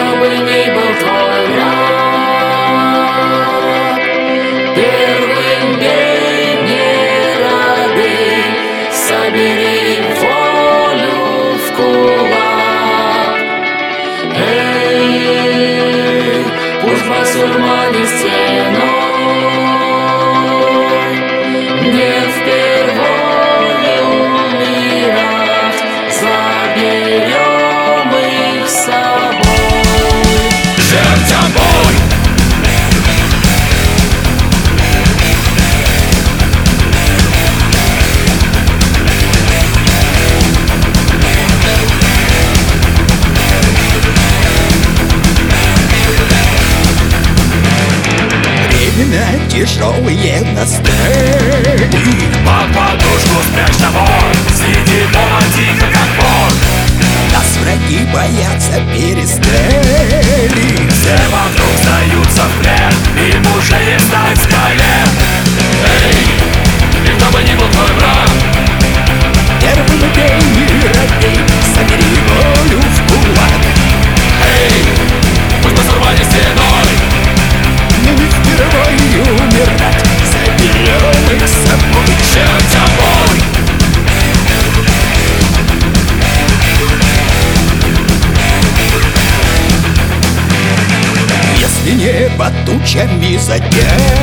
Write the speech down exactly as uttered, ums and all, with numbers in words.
бы ни был твой враг, первым бей, не роби, собери волю в кулак. Эй, пусть басурмане стеной не впервые умирать, заберем их с собой. Жертва бой! Времена тяжелые настали. Под подушку спрячь топор, сиди дома тихо как вор. Нас враги боятся перестали. Все вокруг сдаются в плен, им уже не встать с колен. Эй, и кто бы ни был твой враг, Первым бей, не роби, собери волю в кулак. эй, пусть басурмане стеной Не впервые умирать, заберем их с собой. жертва бой! Если небо тучами затянет,